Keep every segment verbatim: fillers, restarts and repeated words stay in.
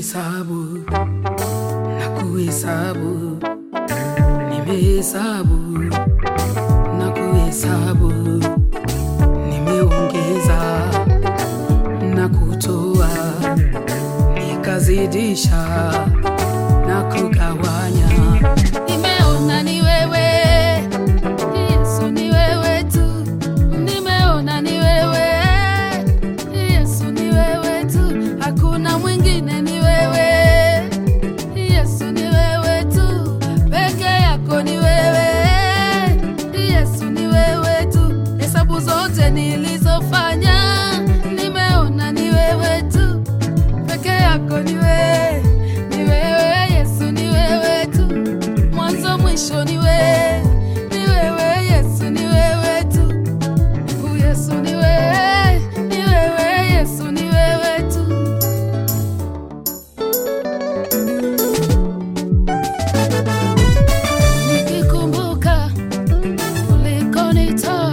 Nimehesabu na kuhesabu, nimehesabu na kuhesabu, nimeongeza na kutoa, nikazidisha na kugawanya. Nimeona ni wewe, Yesu ni wewe tu. Nimeona ni wewe, Yesu ni wewe tu. Hakuna mwingine, ni wewe, Yesu ni wewe tu. Peke yako ni wewe, Yesu ni wewe tu. Hesabu zote nilizofanya, nimeona ni wewe tu. Peke yako ni wewe, ni wewe, Yesu ni wewe tu. Mwanzo mwisho ni wewe, ni wewe, Yesu ni wewe tu. Oh, Yesu ni wewe, ni wewe, Yesu ni wewe tu. Nikikumbuka ulikonitoa,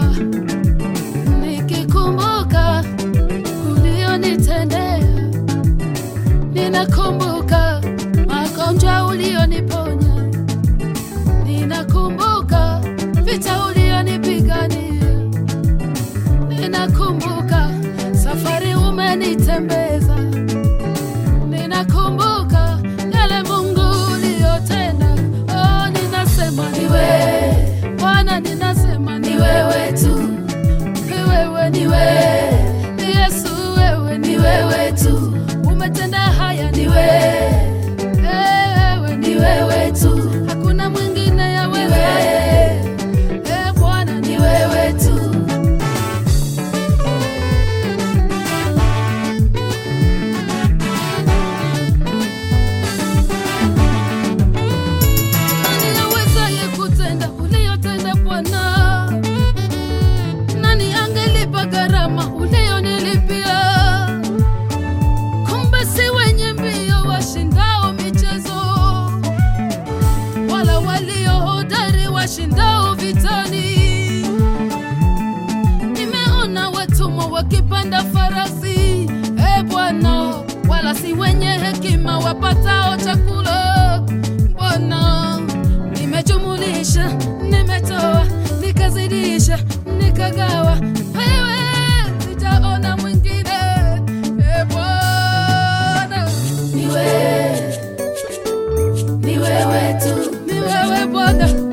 nikikumbuka ulionitendea, ninakumbuka magonjwa ulioniponya, ninakumbuka vita ulionipigania, ninakumbuka safari umenitembeza, ninakumbuka yale Mungu uliyotenda. Oh, ninasema ni wewe Bwana, ninasema ni wewe tu. Ni wewe, ni wewe Yesu, wewe ni wewe tu. Umetenda haya, ni wewe, wewe ni wewe tu. Hakuna mwingine ya wewe, eh Bwana, ni wewe tu. Nani awezaye kutenda uliyotenda Bwana? Nani angelipa gharama uliyonilipia? Kumbe si wenye mbio washindao michezo, wala walio hodari washindao vitani. Nimeona watumwa wakipanda farasi, e Bwana, wala si wenye hekima wapatao chakula. Bwana, nimejumulisha, nimetoa, nikazidisha, nikagawa. Wewe sijaona mwingine, e Bwana. Ni wewe, ni wewe tu. Ni wewe Bwana.